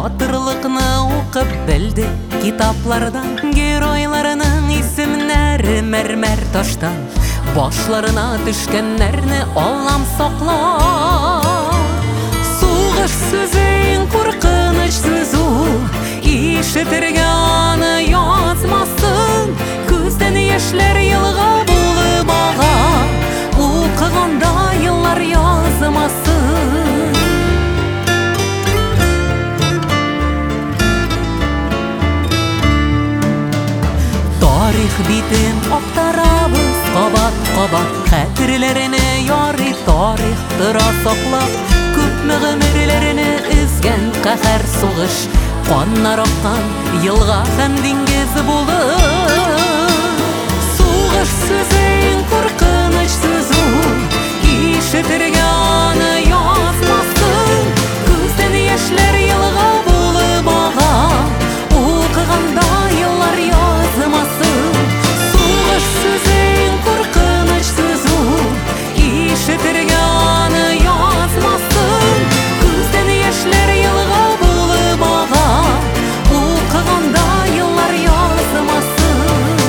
Батырлыкны укып билди китаплардан, геройларының исемнәре мәрмәр таштан. Башларына төшкәннәрне Аллам саклар. Сугыш сүзен куркыныч сүз ул, ишетергә аны язмасын. Күздән яшьләр елга булып ага, укыганда еллар язмасын. Тарих битен актарабыз кабат-кабат, хәтерләренә ярый тарих тора саклап. Күпме гомерләрне изгән каһәр сугыш, каннар аккан елга һәм диңгез булып. Сугыш сүзен куркыныч сүз ул, ишетергә аны язмасын. Күздән яшьләр елга булып ага, укыганда еллар язмасын. Сугыш сүзен куркыныч сүз ул, ишетергә аны язмасын. Күздән яшьләр елга булып ага, укыганда еллар язмасын.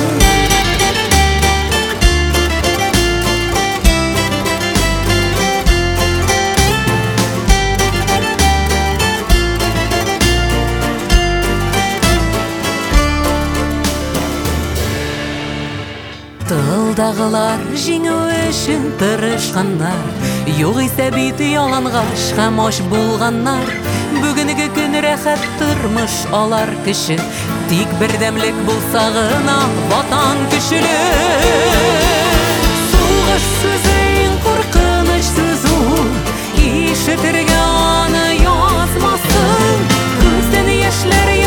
Тылдагылар җиңү өчен тырышканнар, югыйсә бит ялангач һәм ач булганнар. Бүгенге көн рәхәт тормыш алар кеше, тик бердәмлек булса гына ватан көчле. Сугыш сүзен куркыныч сүз ул, ишетергә аны язмасын. Күздән яшьләр